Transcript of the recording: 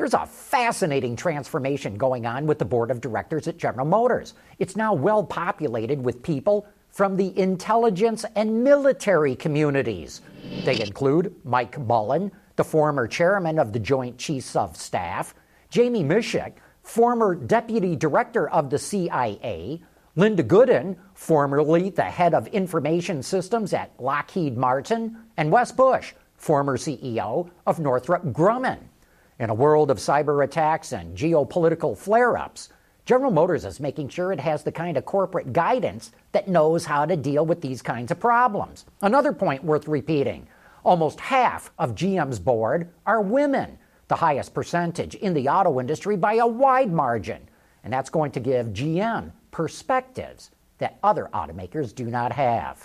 There's a fascinating transformation going on with the board of directors at General Motors. It's now well populated with people from the intelligence and military communities. They include Mike Mullen, the former chairman of the Joint Chiefs of Staff, Jamie Mishik, former deputy director of the CIA, Linda Gooden, formerly the head of information systems at Lockheed Martin, and Wes Bush, former CEO of Northrop Grumman. In a world of cyber attacks and geopolitical flare-ups, General Motors is making sure it has the kind of corporate guidance that knows how to deal with these kinds of problems. Another point worth repeating, almost half of GM's board are women, the highest percentage in the auto industry by a wide margin. And that's going to give GM perspectives that other automakers do not have.